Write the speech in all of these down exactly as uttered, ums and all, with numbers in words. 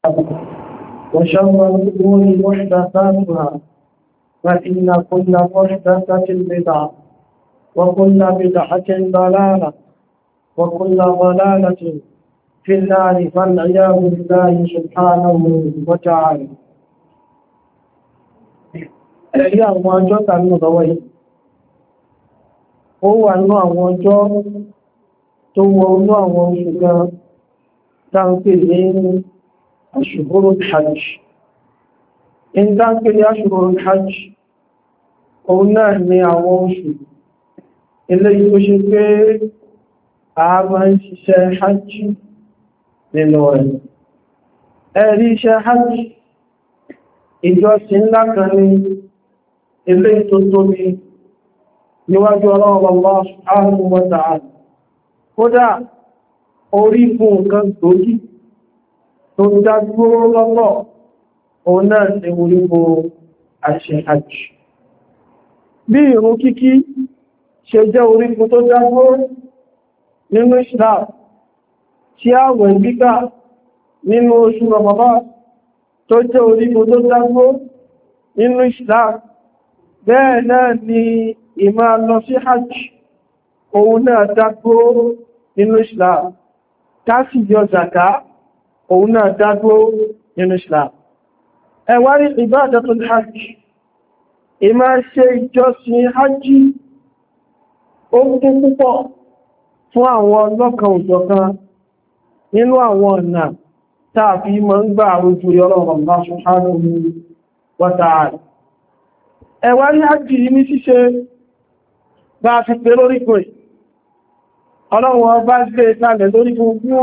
وشر الأمور محدثاتها فإن كل محدثة بدعة وكل بدعة ضلالة وكل ضلالة في النار فالعياذ بالله سبحانه وتعالى. ẹ̀rí àwọn ọjọ́ tàbí ọ̀dọ́wọ́ yìí ó wà ní àwọn ọjọ́ tó wọ inú àwọn oṣù gan dáńpé ní aṣùgbọ́rọ̀ hajj. in dáńpé ní aṣùgbọ́rọ̀ hajj òun náà ni àwọn oṣù ilé yìí ó ṣe pé a máa ń ṣiṣẹ́ hajj nínú rẹ̀. ẹ̀rí iṣẹ́ hajj ìjọsìn ńlá kan ní ilé tó tóbi níwájú Ọlọ́run Allah subhanahu wa ta'ala. Kódà orí fún nǹkan gbòógì tó dágbóró lọ́lọ́ òun náà ti orí fún àṣẹ hajj. Bí ìrun kíkí ṣe jẹ́ orí fún tó dágbóró nínú Islam, tí àwẹ̀ gbígbà nínú oṣù Ramadan tó jẹ́ orí fún tó dágbóró nínú Islam, bẹ́ẹ̀ náà ni ìmá lọ sí hajj òun náà dágbó nínú Islam. Káàsì yọ zàká òun náà dágbó nínú Islam. Ẹ wá rí ibadatul hajj, ìmá ṣe ìjọsìn hajj ó kún púpọ̀ fún àwọn ọlọ́kan òjọ̀kan nínú àwọn ọ̀nà tààfí mọ́ ń gbà ojú Ọlọ́run Allah subhanahu wa ta'ala. Ẹwà ní hajji ní ṣíṣe bá fi pé lórí kò ì. Ọlọ́run bá gbé ìtàlẹ̀ lórí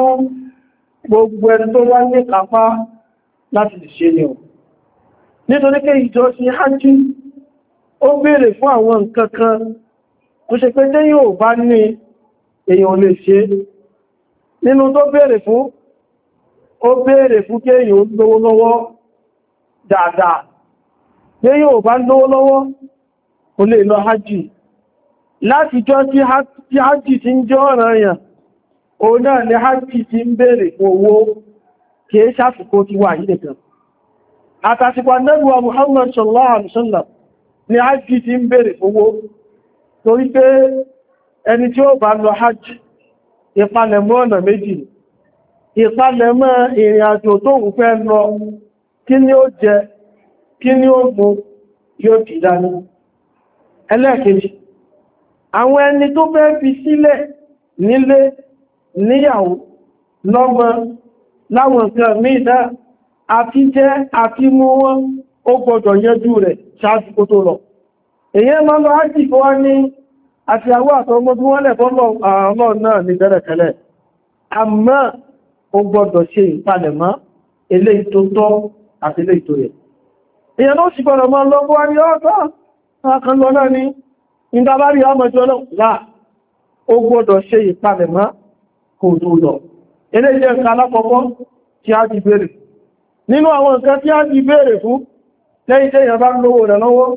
gbogbo ẹni tó wá ní kápá láti lè ṣe ni ọ̀. Nítorí pé ìjọsìn hajji ó béèrè fún àwọn nǹkan kan tó ṣe pé tẹ́ yóò bá ní èèyàn lè ṣe. Nínú tó béèrè fún, ó béèrè fún kí èèyàn lówó lọ́wọ́ dáadáa. Bí yóò bá lówó lọ́wọ́, kò lè lọ hajji. Láti jọ tí hajji ti ń jẹ́ ọ̀ranyàn, òun náà ni hajji ti ń bèèrè owó kìí ṣàfikò ti wà yìí nìkan. Àtàsìkò Ànábì wa Muhammad sallallahu alaihi wasallam ni hajji ti ń bèèrè owó. Torí pé ẹni tí ó bá lọ hajji, ìpalẹ̀mọ́ ọ̀nà méjì. Ìpalẹ̀mọ́ ìrìn àjò tó ń fẹ́ lọ, kí ni ó jẹ, kí ni ó mú yóò ti dání. Ẹlẹ́ẹ̀kejì, àwọn ẹni tó fẹ́ fi sílẹ̀ nílé níyàwó lọ́mọ láwọn nǹkan mìíràn àti jẹ́ àti mú wọn ó gbọdọ̀ yanjú rẹ̀ ṣáájú kó tó lọ. Èyí máa lọ ájì fún wá ní àti àwọ́ àtọmọ bí wọ́n lẹ̀ fọ́lọ̀ àwọn náà ní tẹ́lẹ̀tẹ́lẹ̀. Àmọ́ ó gbọdọ̀ ṣe ìpalẹ̀mọ́ eléyìí tó tọ́ àti eléyìí tó yẹ. Èyàn ló sì gbọ́nà mọ́ lọ́gbọ́ wá ní ọ́tọ́ àkàn lọ náà ní ìdábárí ọmọjọ́ náà ó gbọ́dọ̀ ṣe ìpalẹ̀mọ́ kò tó lọ. Ilé jẹ́ nǹkan alákọ̀ọ́kọ́ tí a ti béèrè. Nínú àwọn nǹkan tí a ti béèrè fún lẹ́yìn tẹ́ ìyàn bá lówó rẹ̀ lọ́wọ́,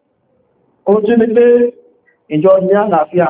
ó tí ní pé ìjọ ní àlàáfíà.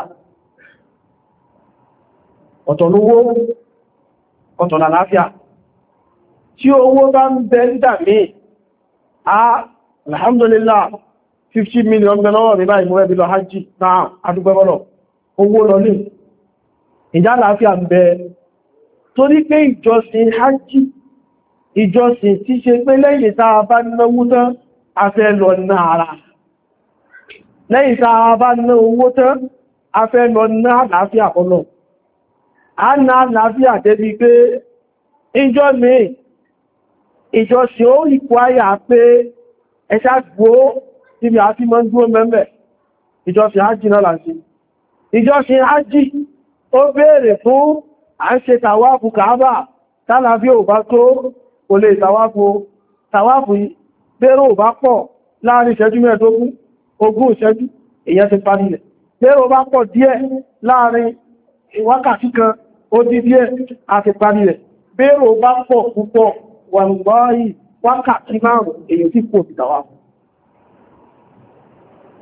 Ọ̀tọ̀ lówó, ọ̀tọ̀ làlàáfíà. Tí owó bá ń bẹ nígbà míì, ah alhamdulillah fifty million bẹ lọ́wọ́ mi báyìí mo rẹ̀ bí lọ hajji náà adúgbẹ́bọ́lọ̀ owó lọ ní ìjà láàáfíà ń bẹ. Torí pé ìjọsìn hajji ìjọsìn tí ṣe pé lẹ́yìn tá a bá náwó tán a fẹ́ lọ náà, lẹ́yìn tá a bá ná owó tán a fẹ́ lọ náà láàáfíà ọlọ́ a náà láàáfíà débi pé ìjọ mi ìjọsìn ó ìkú àyà pé ẹṣá gbó ibi àti mọ́ dúró mẹ́mẹ́. Ìjọsìn hajji náà láti ìjọsìn hajji ó béèrè fún à ń ṣe tàwáfù Kàábà tálàfí ò bá tó kò lè tàwáfù tàwáfù bẹ́rọ ò bá pọ̀ láàrin ìṣẹ́jú mẹ́ẹ̀dógún ogún ìṣẹ́jú èyàn ti parí rẹ̀. Bẹ́rọ bá pọ̀ díẹ̀ láàrin wákàtí kan ó dí díẹ̀ àti parí rẹ̀. Bẹ́rọ bá pọ̀ púpọ̀ wàlúwàáyì wákàtí márùn-ún èyàn tí kò fi tàwáfù.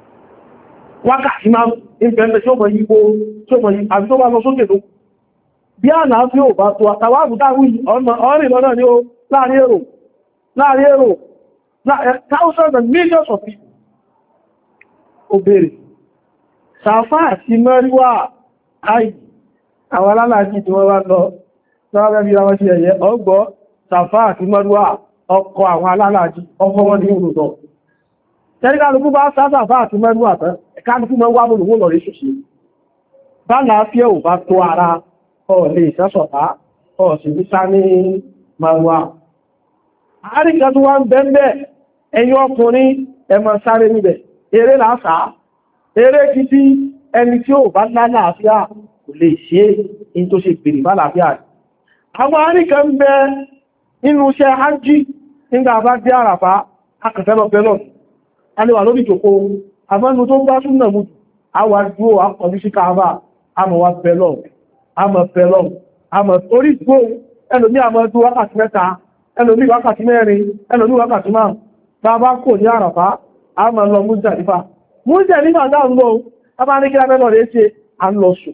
Wákàtí márùn-ún ìbẹ̀ẹ̀bẹ̀ tí ó mọ̀ yípo tí ó mọ̀ yí àbí tó bá lọ sókè tó bí àlàáfíà ò bá tó àtàwàbù dáwì ọ̀rìn lọ́nà ní ó láàrin èrò láàrin èrò thousands and millions of people ó bèèrè sàfá àti mẹ́ríwà àì àwọn alálàájì tí wọ́n wá lọ lọ́wọ́ bí wọ́n ṣe ẹ̀yẹ ọgbọ́ sàfá àti mẹ́ríwà ọkọ̀ àwọn alálàájì ọkọ̀ wọn ní olùdọ̀ tẹ́ríkàlùkú bá sàfá àti mẹ́ríwà tán ẹ̀kàlùkú mọ́ wá mọ́ lọ rí ṣùṣe bá láàáfíà ò bá tó ara ọ̀lẹ́ ìṣẹ́sọ̀tá ọ̀sìnbísá ní mẹ́ríwà àríkà tó wá ń bẹ́ẹ̀ ẹ̀yin ọkùnrin ẹ máa sáré níbẹ̀ eré lásàá eré kìí ẹni tí ó bá lálàáfíà kò lè ṣe in tó ṣe pèrè bá láàfíà rẹ̀. àwọn àríkà ń bẹ nínú iṣẹ́ hajji nígbà bá dé àràfá akẹfẹ́lọ́pẹ́lọ́ alẹ́wà lórí ìjòkó àmọ́nu tó bá súnmọ̀ mú àwà dúó àkọ̀bí sí káàbà àmọ̀ wá pẹ̀lọ́ àmọ̀ pẹ̀lọ́ àmọ̀ orí gbó ẹlòmí àmọ̀ dú wákàtí mẹ́ta ẹlòmí wákàtí mẹ́rin ẹlòmí wákàtí márùn bá bá kò ní àràfá àmọ̀ lọ Muzdalifa Muzdalifa náà ń lọ bá ní kí lábẹ́lọ̀ rẹ̀ ṣe àlọ́sù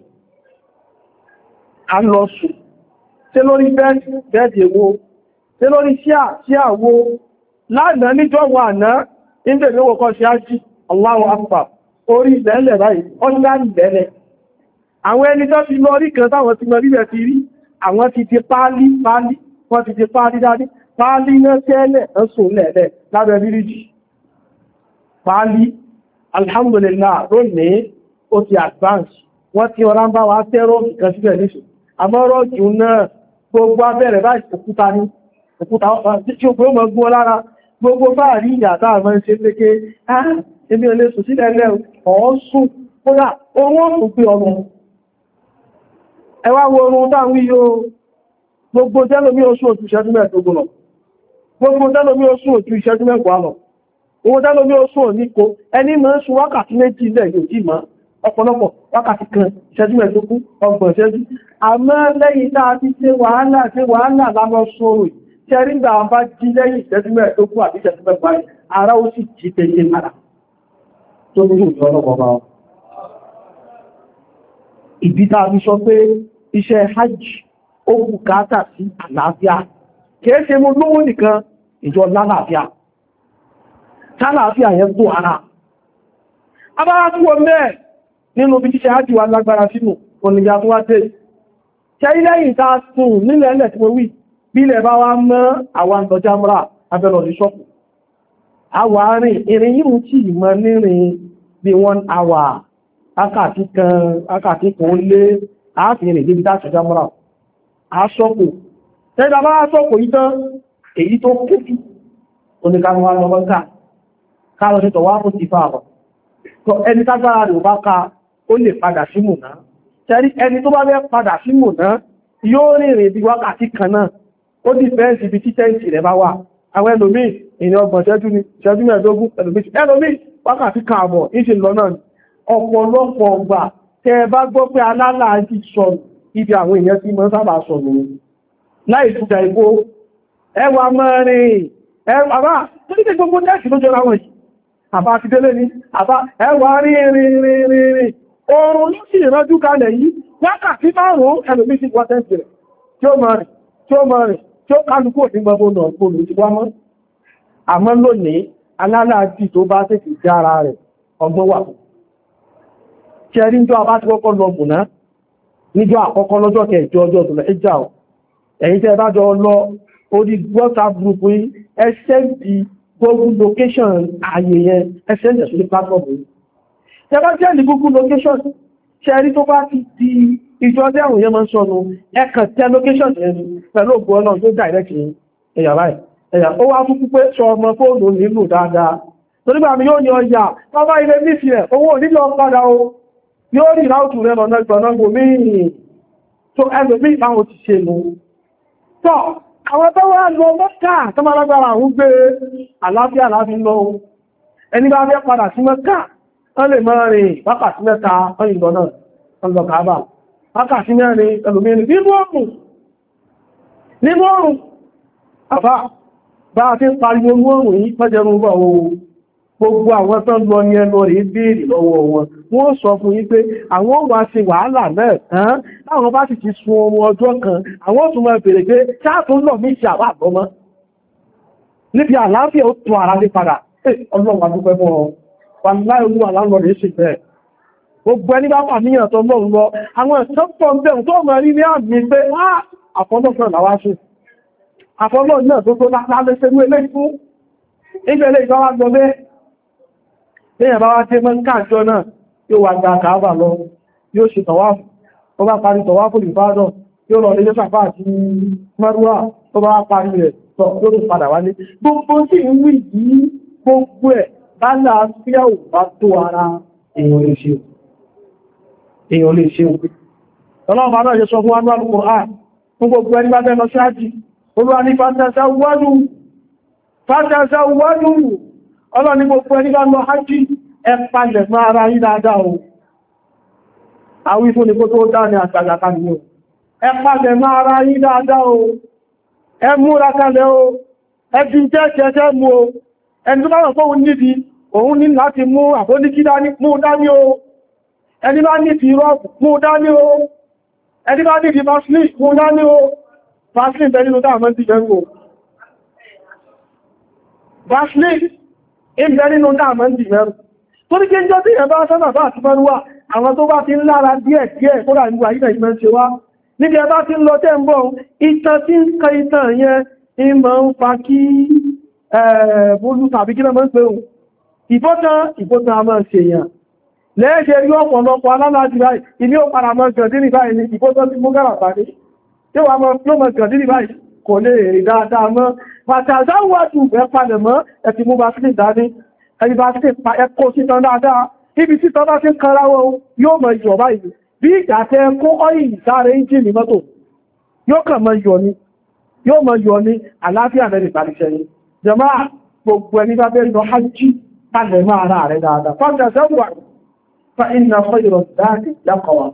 àlọ́sù tí lórí bẹ́ẹ̀dì èwo tí lórí síà síà wo lánàá níjọ́wọ́ àná ìdè ní wọ́kọ́ sí ájí Allahu Akbar orí ìlẹ́lẹ̀ báyìí ọ́nà ìlẹ́lẹ̀ àwọn ẹni tó ti lọ rí kan táwọn ti lọ rí rẹ̀ ti rí àwọn ti ti páálí páálí wọ́n ti ti páálí dání páálí náà tẹ́lẹ̀ ẹ́sùn lẹ̀lẹ̀ lábẹ́ bíríjì páálí alhamdulillah lónìí ó ti advance wọ́n ti ọ̀rá ń bá wa tẹ́rọ ìkan síbẹ̀ níṣù àmọ́rọ̀ jù náà gbogbo abẹ́rẹ̀ báyìí òkúta ní òkúta tí ó pé ó mọ̀ gbọ́ lára gbogbo bá rí ìyàtà àmọ́ ṣe léke ah èmi olè sùn sílẹ̀ lẹ́ ọ̀ọ́sùn kódà owó òkú pé ọmọ ẹwà wo orun táwọn yóò gbogbo tẹ́lómí oṣù òtù ìṣẹ́jú mẹ́ẹ̀ẹ́dógún lọ gbogbo tẹ́lómí oṣù òtù ìṣẹ́jú mẹ́ẹ̀kọ́ lọ owó tẹ́lómí oṣù òníko ẹni mọ́ ń sún wákàtí méjì ilẹ̀ yóò jí mọ́ ọ̀pọ̀lọpọ̀ wákàtí kan ìṣẹ́jú mẹ́ẹ̀ẹ́dógún ọgbọ̀n ìṣẹ́jú àmọ́ lẹ́yìn tá a ti ṣe wàhálà ṣe wàhálà lálọ́ sóòrò ṣẹ́rígbà bá jí lẹ́yìn ìṣẹ́jú mẹ́ẹ̀ẹ́dógún àti ìṣẹ́jú mẹ́ẹ̀ẹ́dógún ara ó sì jí pẹ̀lẹ̀ mara tó ní ìjọ ọlọ́pọ̀ bá wọn. ìdí tá a fi sọ pé iṣẹ́ hajj ó bùkátà sí àlàáfíà kìí ṣe mú lówó nìkan ìjọ lálàáfíà tálàáfíà yẹn tó ara abára tí wọ́n mẹ́ẹ̀ nínú bí iṣẹ́ hajj wà lágbára sínú oníyà tó wá tẹ́ ṣe ilẹ̀ ìta sùn nílẹ̀ ẹ̀lẹ̀ tí mo wí bí ilẹ̀ bá wá mọ́ àwọn àndọjá mọ́ra abẹ́lọ̀ ní ṣọ́pù àwárín ìrìn yìí tí ìmọ̀ nírin bí one hour ákàtí kan ákàtí kan lé ààfin ìdíbi dáṣọjá mọ́ra aṣọ́pù tẹ́gbà bá aṣọ́pù yìí tán èyí tó kójú oníkanwà lọ́wọ́ ká káàlọ́ sí tọ̀wá fún ti fààbọ̀ ẹni tágbára rẹ̀ bá ká ó lè padà sí mùná tẹ́rí ẹni tó bá fẹ́ padà sí mùná yóò rìnrìn bí wákàtí kan náà ó dì fẹ́ǹsì ibi títẹ́ǹsì rẹ̀ bá wà àwọn ẹlòmíì ìrìn ọgbọ̀n ṣẹ́jú ní ṣẹ́jú mẹ́ẹ̀ẹ́dógún ẹlòmíì wákàtí kan àbọ̀ ìṣe lọ náà ọ̀pọ̀lọpọ̀ ọgbà tẹ́ bá gbọ́ pé alálàájì sọ̀rọ̀ ibi àwọn èèyàn tí mọ́ sábà sọ̀rọ̀ láì túnjà ìbò ẹwà mẹ́rin ẹwà tó ní gbogbo nẹ́ẹ̀sì ló jọra wọ̀nyí àbá ti délé ní àbá ẹwà rí rí rí rí rí oòrùn ló sì ránjú kalẹ̀ yìí wákàtí márùn-ún ẹlòmíì sí wọ́n tẹ́ǹsì rẹ̀ tí ó mọ̀ rìn tí ó mọ̀ rìn tí ó kálukú òní gbogbo náà gbogbo ti wá mọ́ àmọ́ lónìí alálàájì tó bá tètè sí ara rẹ̀ ọgbọ́n wà tí ẹrí ń jọ abá ti kọ́kọ́ lọ mùná níjọ́ àkọ́kọ́ lọ́jọ́ kẹjọ ọjọ́ ọdún ẹjà ọ̀ ẹ̀yìn tẹ́ bá jọ lọ orí WhatsApp group yìí ẹsẹ́ di Google location ààyè yẹn ẹsẹ́ ìjẹ̀ sórí platform yìí tẹ́ bá jẹ́ ní Google location ṣẹ́rí tó bá ti di ìjọ dẹ́rùn yẹn máa ń sọnù ẹkàn tẹ́ location yẹn pẹ̀lú ògbó ọlọ́run tó direct yìí ẹ̀yà báyìí ẹ̀yà ó wá fún pípé sọ ọmọ fóònù nílò dáadáa torígbà mi yóò ní ọjà bàbá ilé nífì rẹ̀ owó nílò padà o yóò rí ráùtù rẹ̀ lọ́nà ìgbọ̀nà gbòmíì tó ẹgbẹ̀mí ìbáwọn ti ṣe lò tọ́ àwọn tó wá lọ Mẹ́kà tó máa lágbára àwọn gbé àlàáfíà láti lọ ẹni bá fẹ́ padà sí Mẹ́kà wọ́n lè máa rìn wákàtí mẹ́ta wọ́n ìgbọ̀n náà wọ́n lọ Káàbà wákàtí mẹ́rin ẹlòmírin nínú ọ̀rùn nínú ọ̀rùn àbá bá a ti ń pariwo orú ọ̀rùn yìí pẹ́jẹrún bọ̀ ooo gbogbo àwọn tán lọ ní ẹnu rẹ̀ béèrè lọ́wọ́ wọn wọ́n sọ fún yín pé àwọn wá ṣe wàhálà náà tán láwọn bá sì ti sun oorun ọjọ́ kan àwọn tún máa bèèrè pé ṣáàtún lọ mí ṣe àwà àbọ́mọ́ níbi àlàáfíà ó tún ara lé padà ọlọ́run àdúpẹ́ fún ọ wàláhì olúwa láńlọ rẹ̀ ṣe bẹ́ẹ̀ gbogbo ẹni bá wà níyàn tó lọ́run lọ àwọn ìṣọ́pọ̀ ń bẹ̀rù tó mọ̀ rí ní àmì pé àfọ́lọ́fẹ́ làwá ṣe àfọ́lọ́ náà tó tó lálẹ́sẹ̀rú eléyìí fún ìgbẹ̀lẹ̀ ìjọba gbọ́lé lẹ́yìn bá wá tí mọ́ ń káàjọ náà yóò wà gba kàábà lọ yóò ṣe tọ̀wáfù ó bá parí tọ̀wáfù ìfádọ̀ yóò lọ ilé sàfà àti márùwà tó bá parí rẹ̀ tọ̀ yóò tó padà wálé gbogbo tí ń wí yìí gbogbo ẹ̀ bá láàáfíà ò bá tó ara èèyàn lè ṣe èèyàn lè ṣe ọlọ́run bá náà yẹ sọ fún wa ní Al-Qur'an fún gbogbo ẹni bá fẹ́ lọ sí ájì olúwa ní fàtàṣàwọ́dù fàtàṣàwọ́dù ọlọ́ni gbogbo ẹni bá lọ hajji ẹ palẹ̀ mọ́ ara yí dáadáa o àwí fún ní kó tó dá ní àtàlàkà ní o ẹ palẹ̀ mọ́ ara yí dáadáa o ẹ múra kalẹ̀ o ẹ fi jẹ́ jẹ́ mú o ẹni tó bá wọ́n fóun níbi òun ní láti mú àfóníkí mú dání o ẹni bá ní fi rọ́ọ̀bù mú dání o ẹni bá ní fi vaseline mú dání o vaseline bẹ nínú dáàmọ́ ti jẹ́ o vaseline ìbẹ̀ nínú dáàmọ́ ti mẹ́rù tó ní kí jọ tí ẹ̀bá sọ́nà bá ti mẹ́rùwá àwọn tó bá ti ń lára díẹ̀ díẹ̀ kó rà nígbà ìgbà ìgbà ṣe wá níbi ẹbá ti ń lọ tẹ́ ń bọ̀ ìtàn tí ń kẹ ìtàn yẹn ìmọ̀ ń fa kí ẹ̀ẹ̀bólú tàbí kí lọ́mọ́ ń pè ohun ìbọ́tán ìbọ́tán a máa ṣe èèyàn lẹ́ẹ̀ṣẹ́ rí ọ̀pọ̀lọpọ̀ alálàájú báyìí ilé ó padà mọ́ gẹ̀dínì báyìí ní ìbọ́tán tí mú gàrà pàdé tí wà mọ́ gẹ̀dínì báyìí kò lè rí dáadáa mọ́ pàtàzáwàjú ẹ̀ palẹ̀ mọ́ ẹ̀tì mú bá sílẹ̀ dání ẹni bá sílẹ̀ pa ẹkọ́ sítan dáadáa ibi sítan bá sí kanráwọ́ yóò mọ̀ yọ̀ báyìí bí ìgbà tẹ kó ọ́yìn sáré ìjìnì mọ́tò yóò kàn mọ́ yọ̀ ní yóò mọ̀ yọ̀ ní àlàáfíà mẹ́rin ìpàdíṣẹ́ ni jàmá gbogbo ẹni bá bẹ́ẹ̀ lọ hajji palẹ̀ mọ́ ara rẹ̀ dáadáa pàtàzáwàjú fa inna khayra zadi taqwa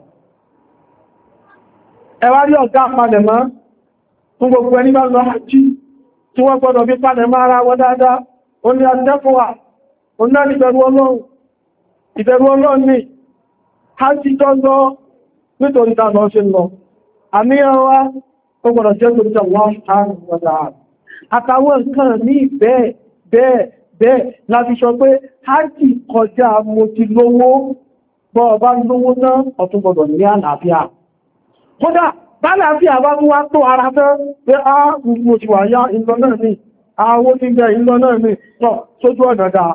ẹwà rí ọ̀gá palẹ̀ mọ́ fún gbogbo ẹni bá lọ hajji tí wọ́n gbọ́dọ̀ bí pàdé máa ra wọ́n dáadáa ó ní àtẹ́fọ́wà ó náà ní ìbẹ̀rù Ọlọ́run ìbẹ̀rù Ọlọ́run ní hajji tó lọ nítorí tàà lọ ṣe lọ àníyàn wa ó gbọ́dọ̀ jẹ́ tó jẹ́ wọ́n àtàwọn nǹkan ní bẹ́ẹ̀ bẹ́ẹ̀ bẹ́ẹ̀ láti sọ pé hajji kọjá mo ti lówó bọ́ ọba lówó náà ọ̀tún gbọ́dọ̀ ní àlàáfíà kódà bálá bí àwá mú wá tó ara fẹ́ pé á mo ti wà yá ìlọ náà ní àwọ́ tí jẹ́ ìlọ náà ní tọ́ sójú ọ̀nà dáa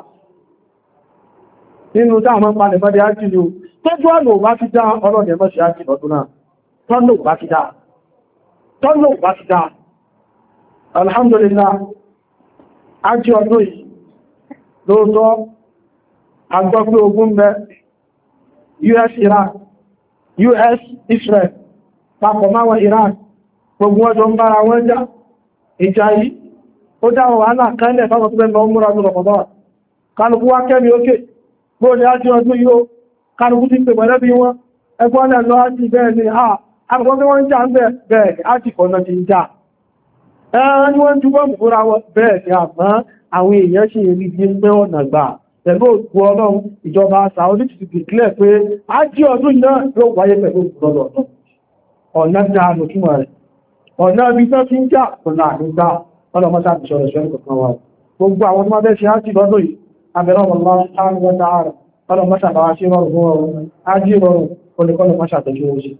nínú dáàmọ́ palẹ̀ mọ́dé ájì ní o tójú ọ̀nà ò bá ti dá ọlọ́dẹ̀ mọ́ sí ájì lọ́dún náà tọ́nà ò bá ti dá tọ́nà ò bá ti dá alhamdulillah ájì ọdún yìí lóòótọ́ agbọ́ pé ogun bẹ U S Iran U S Israel papọ̀ máwọn Iran gbogbo ọjọ́ ń bára wọn já ìjà yìí ó dáwọn wàhálà kẹ́lẹ̀ fáwọn tó bẹ́ lọ múra tó lọ́pọ̀ kálùkú wá kẹ́mi ókè bó ní ájú ọdún yóò kálùkú ti pè mọ̀lẹ́ bí wọ́n ẹgbọ́n lẹ́ lọ ájí bẹ́ẹ̀ ni ha àgbọ́n tí wọ́n ń jà ń bẹ́ẹ̀ ájí kọ̀ọ̀nà ti ń jà ẹ̀rọ ni wọ́n jú bọ́ọ̀mù fúnra wọn bẹ́ẹ̀ ni àmọ́ àwọn èèyàn ṣe rí bí pé ọ̀nà gbà pẹ̀lú òkú ọlọ́run ìjọba Saudi ti dìklẹ̀ pé ájí ọdún náà yóò wáyé pẹ̀lú òkú ọ̀nà dáadọ̀ túnmọ̀ rẹ̀ ọ̀nà ibi tó ti ń jà ọ̀nà àrígbà ọlọ́mọ́sá ti ṣọ́rọ̀ ṣọ́rọ̀ kọ̀kan wà gbogbo àwọn tó máa bẹ́ ṣe á ti lọ́dọ̀ yìí abẹ̀rẹ̀ ọlọ́mọ́sá bá ṣe rọrùn fún ọrùn ájí rọrùn olùkọ́lọ́mọ́sá tẹ̀jú oṣù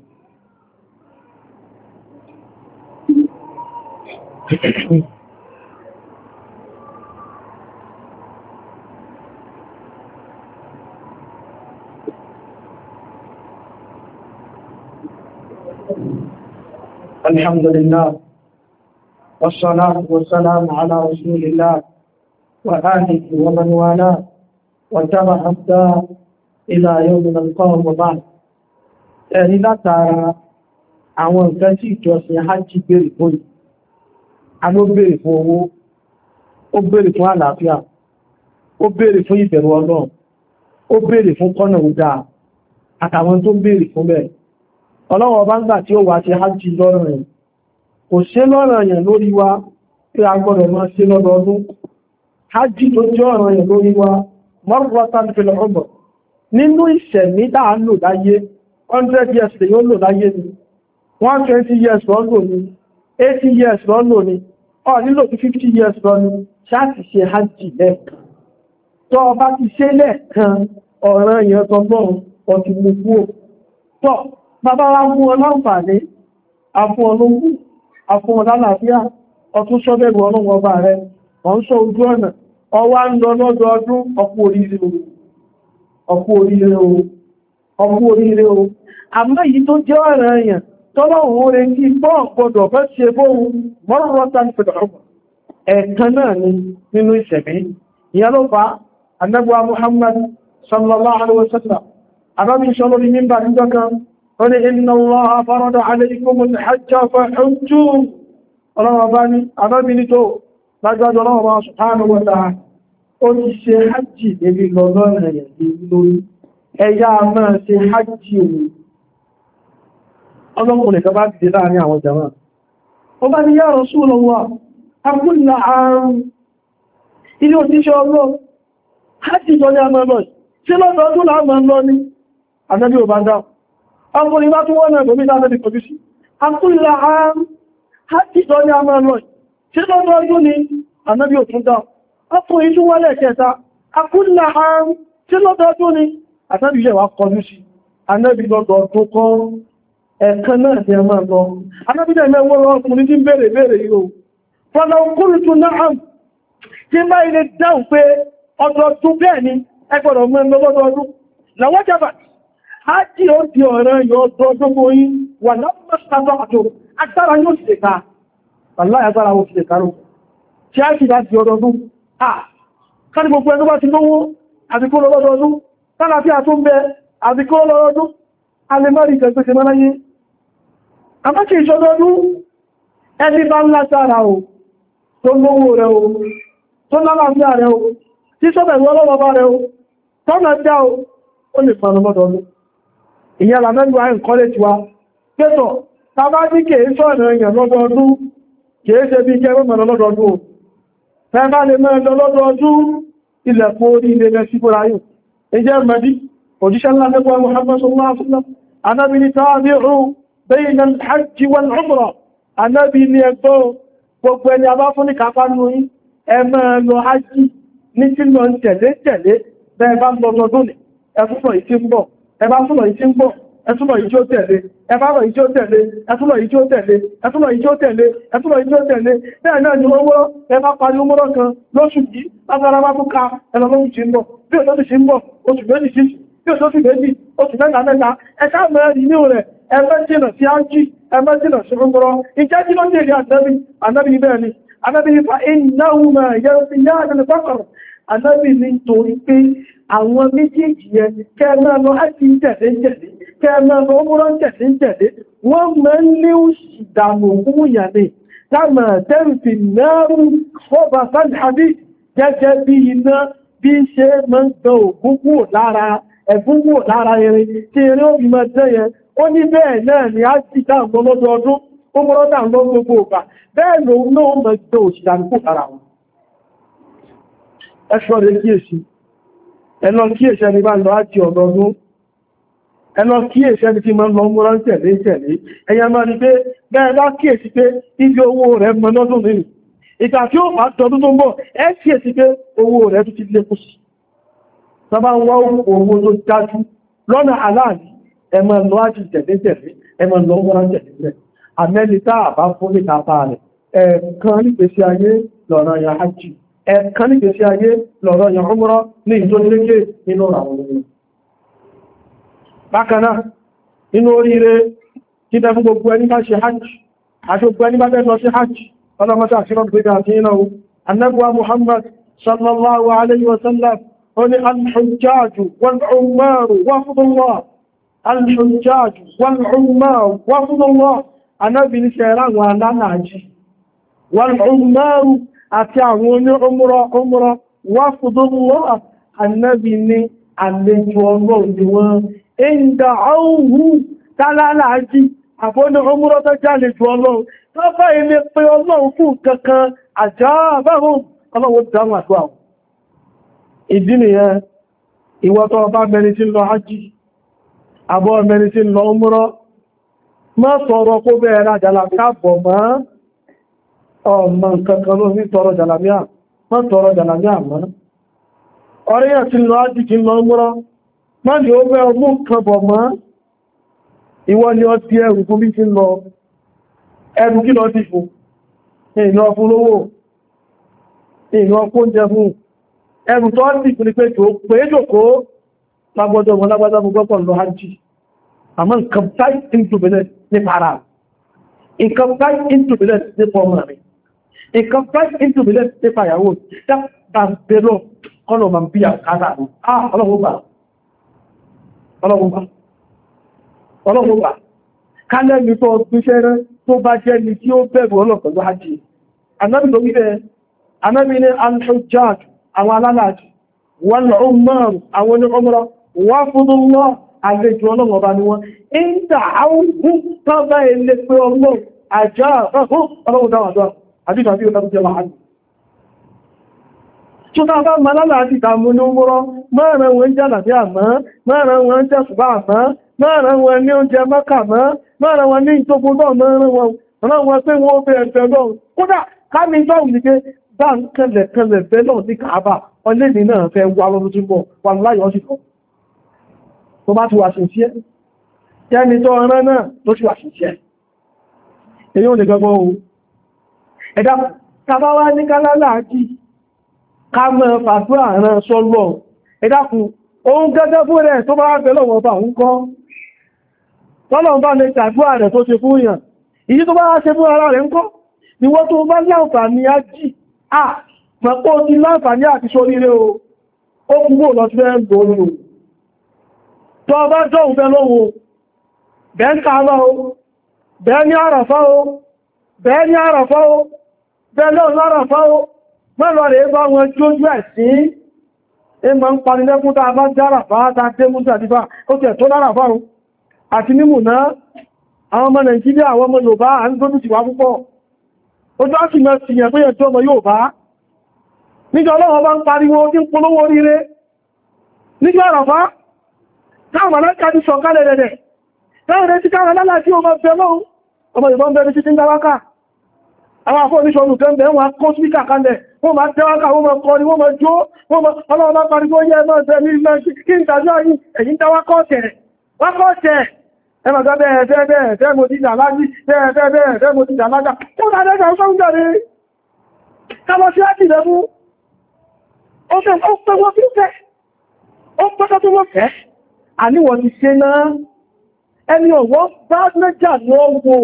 الحمد لله والصلاة والسلام على رسول الله وآله ومن والاه وتبع الدار إلى يوم نلقاه وبعد ẹni látara àwọn nǹkan tí ìjọsìn hajji béèrè fún yìí a ló béèrè fún owó ó béèrè fún àlàáfíà ó béèrè fún ìbẹ̀rù Ọlọ́run ó béèrè fún kọ́nà òdá àtàwọn tó béèrè fún bẹ́ẹ̀ Ọlọ́run ọba ń gbà tí ó wà ṣe hajji lọ́rọ̀ rẹ̀ kò ṣe lọ́rọ̀ yẹn lórí wa pé a gbọ́dọ̀ máa ṣe lọ́dọọdún hajji tó jẹ́ ọ̀rọ̀ yẹn lórí wa marratan fil umr nínú ìṣẹ̀mí dáa lò láyé one hundred years lè yóò lò láyé ni one hundred twenty years lọ lò ní eighty years lọ lò ní ọ nílò tí fifty years lọ ní ṣáàtì ṣe hajj lẹ́ẹ̀kan tó ọba ti ṣe lẹ́ẹ̀kan ọ̀ràn èèyàn tọ́gbọ́n ọtí mú kúrò tọ́ bàbá wa mú ọlọ́ǹfààní àfún ọlọ́gbù àfún ọlálàáfíà ọtún sọ́bẹ̀rù ọlọ́wọ́ ọba rẹ̀ wọ́n sọ ojú ọ̀nà ọwá ń lọ lọ́dọọdún ọkú oríire o ọkú oríire o ọkú oríire o àmọ́ èyí tó jẹ́ ọ̀ràn èèyàn tọ́lọ́ òun rẹ̀ kí bọ́ gbọdọ̀ fẹ́ ṣe bóhun mọ́rọ̀rọ̀ta ní pẹ̀lú ọmọ ẹ̀kan náà ni nínú ìṣẹ̀mí ìyẹn ló fa annabuwa Muhammad sallallahu alaihi wasallam arábí sọ́lọ́ ní mímbà níjọ́ kan ó ní inna Allaha farada alaykumul hajja fahujju ọlọ́wọ́ bá ní arábí ní tó lágbàjọ́ ọlọ́wọ́ subhanahu wa ta'ala ó ti ṣe hajji níbi lọ́lọ́rẹ̀ rẹ̀ lórí ẹ̀yà máa ṣe hajji òun ọlọ́kùnrin kan bá ti dé láàrin àwọn jama ó bá ní ya Rasulullah akúlà àrùn ilé òtíṣẹ́ ọlọ́ hajji jọ ní àmà lọ sí lọ́dọọdún láàmà lọ ní ànábí ò bá dá ọkùnrin bá tún wọ́n náà gómìnà ànábí kọjú sí akúlà àrùn hajji jọ ní àmà lọ sí lọ́dọọdún ní ànábí ò tún dá ọkùnrin tún wọ́n lẹ́ẹ̀kẹta akúlà àrùn sí lọ́dọọdún ní ànábí yẹ̀ wá kọjú sí ànábí lọ́dọọdún kọ́ ẹ̀kan náà ni a máa lọ. Anábídẹ̀ mẹ́wọ́n lọ ọkùnrin tí ń bèèrè bèèrè yíò. Fọ́nà qultu na'am tí máa ilé dáhùn pé ọdọọdún bẹ́ẹ̀ ni ẹgbọ̀rọ̀ mọ́ lọ́dọọdún. Làwọ́ jẹba, á jí ó di ọ̀rẹ́ yọ ọdọọdún bóyí wà lápapọ̀ àjò agbára yóò sì ká. Wàláhì agbára ó sì kárò. Tí á sì bá di ọdọọdún. Ah, káni gbogbo ẹni bá ti lówó àti kó lọ́dọọdún. Tálàfíà tó ń bẹ àti kó lọ́dọọdún. Alẹ́mọ́rí kẹgbẹ́ ṣe mọ́ná yé. Àmáṣe ìṣọ́dọ́dún ẹni bá ńlá sára o, tó lówó rẹ̀ o, tó lálàáfíà rẹ̀ o, tí sọ́bẹ̀rù ọlọ́wọ́ rẹ̀ o, tọ́nà já o, ó lè fàánà mọ́dọ̀ọdún. Ìyẹn làmẹ́lú àìn kọ́lẹ̀ tí wa, pẹ́tọ̀, tàbá ní kèé sọ́ọ̀nà èèyàn lọ́dọọdún, kèé ṣe bí kẹ́ mọ́nà lọ́dọọdún o. Tẹ́bá lè mẹ́rin lọ́dọọdún ilẹ̀kùn orí ilẹ̀ rẹ̀ síbúráyò. Ẹjẹ́ mẹ́dí, òjíṣẹ́ ńlá lẹ́gbọ́ Muhammad sallallahu alaihi wasallam anábi ni tabi'u bayna al-hajj wal-umrah anábi ni ẹgbọ́ gbogbo ẹni a bá fún ní kápá ní orí ẹ máa lọ hajji ní tí lọ ń tẹ̀lé tẹ̀lé bẹ́ẹ̀ bá lọ lọ́dún ní ẹfúnlọ ìtí ń bọ̀ ẹbá fúnlọ ìtí ń bọ̀ ẹtúnlọ ìtí ó tẹ̀lé ẹbá lọ ìtí ó tẹ̀lé ẹtúnlọ ìtí ó tẹ̀lé ẹtúnlọ ìtí ó tẹ̀lé ẹtúnlọ ìtí ó tẹ̀lé bẹ́ẹ̀ náà ni owó ẹbá parí owó kan lóṣù yìí lágbára bá tún ka ẹlọ́lọ́run ti ń bọ̀ bí òtọ́tù sí ń bọ̀ oṣù méjì sí tí ó tó fi méjì oṣù mẹ́ta mẹ́ta ẹ̀ká mẹ́rin ní rẹ̀ ẹgbẹ́ jìnà sí ájí ẹgbẹ́ jìnà sí rúgbọ́rọ̀ ìjẹ́ jí ló ń jẹ́ ànábì ànábì bẹ́ẹ̀ ni ànábì nípa ináhù máa yẹ fi yá àdínlẹ̀ pọ́kọ̀rọ̀ ànábì ní torí pé àwọn méjèèjì yẹn kẹ́ẹ̀mẹ́ lọ ájí tẹ̀lé tẹ̀lé kẹ́ẹ̀mẹ́ lọ ọmọrọ̀ tẹ̀lé tẹ̀lé wọ́n mẹ́ lé òṣì dànù fún ìyàlẹ̀ láàmà tẹ́rìtì mẹ́rù fọ́bà sáàdì gẹ́gẹ́ bí iná bí ṣe mọ́ gbọ́ ògúngú lára ẹ̀fúnwò lára irin tí irin ó bí mọ́ jẹ́yẹ ó ní bẹ́ẹ̀ náà ni a ti dá ǹkan lọ́dọọdún ó mọ́rọ́ dá ǹkan gbogbo ọ̀gbà bẹ́ẹ̀ ló náà mọ́ jẹ́ òṣìdánukú lára wọn ẹ̀ṣọ́ rẹ̀ kíyèsí ẹ̀lọ kíyèsí ẹni bá lọ áti ọ̀dọọdún ẹ̀lọ kíyèsí ẹni tí máa ń lọ mọ́rọ́ tẹ̀lé tẹ̀lé ẹ̀yà máa ní pé bẹ́ẹ̀ bá kíyèsí pé ibi owó rẹ̀ mọ́ lọ́dún nínú ìgbà tí ó bá tọdún tó ń bọ̀ ẹ́ kíyèsí pé owó rẹ̀ tó ti lékún sí Tọba ń wá owó tó dájú lọ́nà aláàrí ẹmọ lọ ájì tẹ̀lé-tẹ̀lé ẹmọ lọ wọ́n tẹ̀lé àmẹ́lítà àbá fún ní kápá rẹ̀ ẹ̀ẹ̀kan nígbésí ayé lọ́rọ̀ ya hajji ẹ̀ẹ̀kan nígbésí ayé lọ́rọ̀ ya umrah ní ìjọ́lékè nínú àwọn ohun bákanáà nínú oríire kí tẹ́ fún gbogbo ẹni bá ṣe hajji àti gbogbo ẹni bá tẹ́ lọ sí hajji ọlọ́mọta àti rọ́gbẹ̀dà àti ináwó annabuwa Muhammad sallallahu alaihi wasallam قل الحجاج والعمار وفض الله الحجاج والعمار وفض الله أنا بنسيران وانا ناجي والعمار أتعون عمره عمره وفض الله النبي ني àlejò ọlọ́run إن دعوه تعالى ناجي àbọ́n عمره tó jálejò ọlọ́run tó bá ilé pé ọlọ́run fún kankan àjábáhùn ọlọ́run dáhùn àdúrà ìdí nìyẹn ìwọ tó bá mẹ́rin tí ń lọ hajji àbọ̀ mẹ́rin tí ń lọ umrah má sọ̀rọ̀ kó bẹ̀rẹ̀ jàlàmíà bọ̀ mọ́ ọmọ kankan ló ní tọrọ jàlàmíà má tọrọ jàlàmíà mọ́ ọ̀rẹ́yàn tí ń lọ hajji tí ń lọ umrah má ní ó bẹ́ ọmú kan bọ̀ mọ́ ìwọ ni ọ ti ẹrù fún bí tí ń lọ ẹrù kí lọ sí fún ìlọ fún lówó ìlọ fún oúnjẹ fún ẹrù tó ní ìpínlẹ̀ pé tó pé jòkó lágbọ́dọ̀ wọn lágbádá gbogbo lọ hajji àmọ́ nǹkan tight into business ní para nǹkan tight into business ní pọ̀mọ̀ rẹ̀ nǹkan tight into business ní pàyàwó dábẹ̀lọ kọ́lọ̀ ma ń bí àkádà ọlọ́gbọ́gbà kálẹ́mi tó gbíṣẹ́ rẹ̀ tó bá jẹ́ ní tí ó bẹ̀rù ọlọ́pẹ̀lú hajji anábì ló wípẹ́ anábì ní al-hujjaj àwọn alálàájì wọ́n lọ mọ́rùn àwọn ní umrah wá fún lọ́ àlejò ọlọ́wọ́ bá ní wọ́n ń dà áwùn tọ́bá ilé pé ọlọ́ àjá ọlọ́wọ́ dáwàdọ́ àdíjà bí ó tàbí jẹ́ láàrín tó náà bá ma lálàájì tàmù ní umrah mọ́ràn wọn jẹ́ àlàbí àmọ́ mọ́ràn wọn jẹ́ ṣùgbà àmọ́ mọ́ràn wọn ní oúnjẹ mọ́kà mọ́ mọ́ràn wọn ní ìtókun náà mọ́ràn wọn rán wọn pé wọ́n bẹ̀rẹ̀ pẹ̀lú kódà ká ní jọ́ùn ní pé bá ń kẹlẹ̀ kẹlẹ̀ bẹ́lọ̀ ní Kaaba ọlẹ́ni náà fẹ́ wà lọ́dún tí mọ̀ wà láyọ̀ sí kan tó bá ti wà sí sí ẹ́ yẹni tó ọ̀rán náà tó ti wà sí sí ẹ́ èyí ò lè gọ́gọ́ ohun ẹ̀dá tàbá wá ní kálálàájì ká mọ́ fàdúrà rán sọ́lọ́ ẹ̀dàkùn ohun gẹ́gẹ́ fún rẹ̀ tó bá bẹ́lọ̀ wọ́n bá ń kọ́ tọ́lọ̀ bá lè tàdúrà rẹ̀ tó ṣe fún yàn ìyí tó bá ṣe fún ara rẹ̀ ń kọ́ ni wọ́n tó bá láǹfààní ájì à mọ̀pọ̀ ti láǹfààní àti ṣoríire o ó kúrò lọ sí ẹ́ gbòòrò tó bá jọ òun lọ́wọ́ bẹ́ẹ̀ ń kààlọ́ o bẹ́ẹ̀ ní àràfá o bẹ́ẹ̀ ní àràfá o bẹ́ẹ̀ lọ́ láràfá o mẹ́lọ rẹ̀ bá wọn jójú ẹ̀ sí ẹ ma ń panilẹ́kún tàà bá járàfá tàà tẹ́ mú tàbífà ó tẹ̀ tó láràfá o àti mímù náà àwọn ọmọ Nàìjíríà àwọn ọmọ Yorùbá à ń gbójú ti wá púpọ̀ ojú á sì mẹ́ sí yẹn pé yẹn tí ọmọ Yorùbá níjọ́ ọlọ́wọ́ bá ń pariwo tí ń polówó ríre níjọ́ àràfá táwọn aláka ti sọ kálẹ̀ rẹ̀ táwọn ti káwọn alálà tí ó máa fẹ́ lọ́wọ́ ọmọ ìbọn bẹ̀rẹ̀ sí ti ń dáwákà àwọn afọ́ oníṣọ́ olùkẹ́ wọn kó síkà kalẹ̀ wọ́n máa tẹ́wákà wọ́n máa kọrin wọ́n máa jó ọlọ́wọ́ bá pariwo yẹ́ náà tẹ́ ní ilẹ̀ kí n tàjọ́ yìí ẹ̀yìn dáwákọ́ọ̀tẹ̀ ẹmà gbá bẹ́ẹ̀ fẹ́ bẹ́ẹ̀ fẹ́ mo ti jà lájí bẹ́ẹ̀ fẹ́ bẹ́ẹ̀ fẹ́ mo ti jà lájá tó bá dẹ́gbẹ̀ ọ̀sán jẹ́rẹ kábọ̀ sí ájì lẹ́mú ó fẹ́ ó pẹ́ wọ́n fi fẹ́ ó pẹ́kọ́ tó wọ́n fẹ́ àníwọ̀n ti ṣe náà ẹni ọ̀wọ́ bá mẹ́jà lọ́wọ́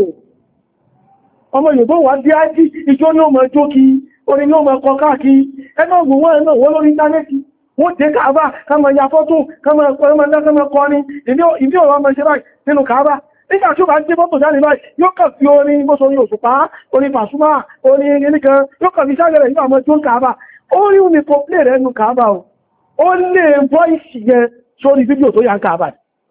ọmọ Yorùbá wà dí ájì ìjọ ní ọmọ ẹjọ́ kí orin ní ọmọ ẹkọ káàkiri ẹgbẹ́ ògùn wọ́n ẹ̀nà wọ́n lórí íńtánẹ́ẹ̀tì wọ́n dé Kaaba kama ya fọ́tún kama kọrin ìbí ọ̀rọ̀ ọmọ ìṣẹ́ báyìí nínú Kaaba nígbà tí ó bá jẹ́ fọ́tò jáde báyìí yóò kàn fi orin bó sórí Òṣùpá orin Pasuma orin nìkan yóò kàn fi sáàgẹ̀rẹ̀ nígbà ọmọ tó ń Kaaba orin ò ní kò plé rẹ̀ nínú Kaaba o ó lè voice yẹn sórí fídíò tó yà ń Kaaba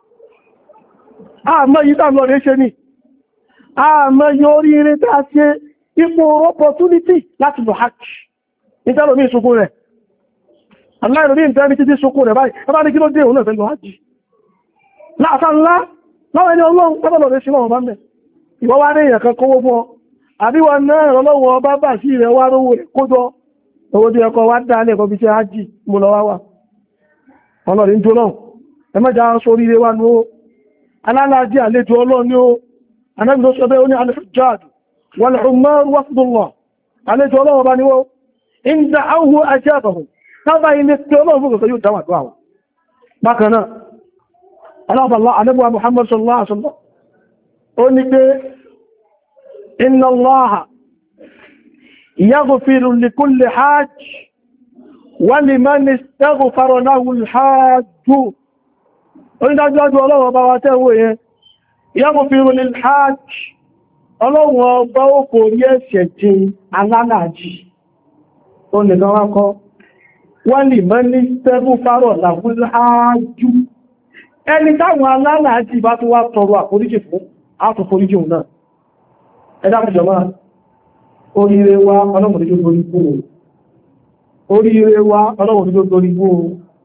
àmọ́ yìí tàbí lọ rẹ̀ ṣe ní àmọ́ yóò rí eré tá ṣe ipò opportunity láti lọ hajj ìtẹ́lómi ìṣùkún rẹ̀ aláìrò ní ìtẹ́rí títí ṣokó rẹ̀ báyìí ẹbá ní kí ló dé òun ẹ̀fẹ́ lọ hajji láàfá ńlá láwọn ẹni ọlọ́run pẹ́bọ̀lọ̀ rẹ̀ sí wọn bá mẹ́ ìwọ́ wá ní èèyàn kan kówó fún ọ àbíwọ̀ náà ọlọ́wọ́ ọba bá sí rẹ̀ wá rówó rẹ̀ kójọ owó tí ẹkọ wá dá lẹ́kọ́ bí ṣe hajji mo lọ wá wà ọlọ́rin tó náà ẹ mẹ́jà sórí rẹ̀ wá ní ó alálàájí àlejò ọlọ́run ní ó anábì ló sọ bẹ́ẹ̀ ó ní al-hujjaj wal-ummar wafdullah àlejò ọlọ́run bá ní ó in da'awhu ajabahum tábà ilé tí ọlọ́run fún ọ̀sọ̀ yóò dáwà tó àwọn bákanáà alábàlá alẹ́bùwa Muhammad sallallahu alaihi wasallam ó ní pé inna Allaha yaghfiru li kulli hajj wa liman istaghfara lahu al-hajj onídájúdájú ọlọ́run ọba wa tẹ́wọ́ yẹn yaghfiru lil hajj ọlọ́run ọba ó kò rí ẹ̀ṣẹ̀ tí alálàájì ó nìkan wá kọ́ wọ́n lè mọ́ ní sẹ́fún fárọ̀ làwúláájú ẹni táwọn alálàájì bá tó wá tọrọ àforíjì fún àtòforíjì òun náà ẹ̀dá pẹ̀jọba oríire wa ọlọ́mọdéjọ́ lórí gbóò oríire wa ọlọ́mọdéjọ́ lórí gbóò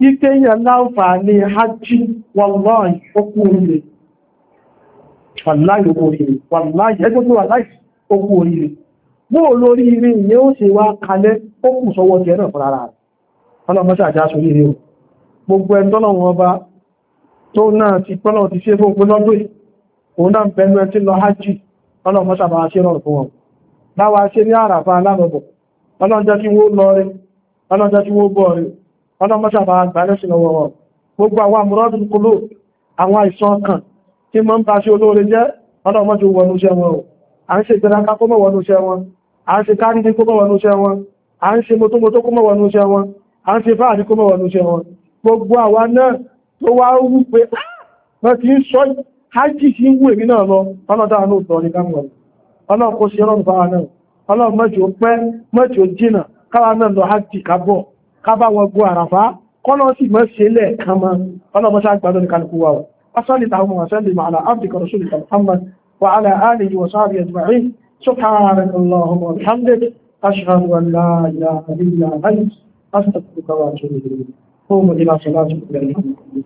ìkéyàn láǹfààní hajji wallahi okú oríire wallahi okú oríire wallahi ẹgbẹ́ tó wallahi okú oríire bó lórí ire ìyẹn ó ṣe wá kalẹ̀ ó kù sọwọ́ jẹ́ náà fún ara rẹ̀ ọlọ́mọ́sá àjá sórí ire o gbogbo ẹ̀tọ́nà wọn bá tó náà ti pọ́nà ti ṣe fún lọ́dún òun náà bẹ̀rù ẹ̀ tí lọ hajji ọlọ́mọ́sá bá ṣe rọrùn fún wọn báwa ṣe ní àràfà alábọ̀bọ̀ ọlọ́jọ́ kí wó lọ rí ọlọ́jọ́ kí wó bọ̀ rí ọlọ́mọ́sá bá gbà lẹ́sìn lọ́wọ́ wọn gbogbo àwọn àmúrọ́dún kúlò àwọn àìsàn kan tí mọ́ ń bá ṣe olóore jẹ́ ọlọ́mọ́sá wọnú iṣẹ́ wọn à ń ṣe ìgbẹ̀rẹ̀ kó mọ́ wọnú iṣẹ́ wọn à ń ṣe káàdì kó mọ́ wọnú iṣẹ́ wọn à ń ṣe mọ́tòmọ́tò kó mọ́ wọnú iṣẹ́ wọn à ń ṣe fáàdì kó mọ́ wọnú iṣẹ́ wọn gbogbo àwa náà tó wá wú pé wọ́n ti ń sọ hajji sí ń wú èmi náà lọ ọlọ́dá náà tọ́ ní káàkiri ọlọ́run kó ṣe ọlọ́run fáwa náà ọlọ́run mẹ́jọ pẹ́ mẹ́jọ jìnà káwa náà lọ hajji kábọ̀ kábà wọn gbọ́ àràfá kọ́nà sì mọ́ ṣe lẹ̀ kan mọ́ ọlọ́run mọ́ṣá gbádùn ní kálukú wa وصلي اللهم وسلم على عبدك ورسولك محمد وعلى آله وصحبه أجمعين سبحانك اللهم وبحمدك أشهد أن لا إله إلا أنت أستغفرك وأتوب إليك قوموا إلى صلاتكم يرحمكم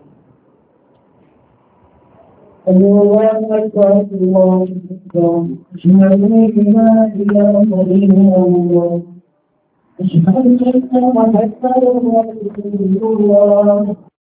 الله أكبر الله أكبر أشهد أن لا إله إلا الله أشهد أن محمدا رسول الله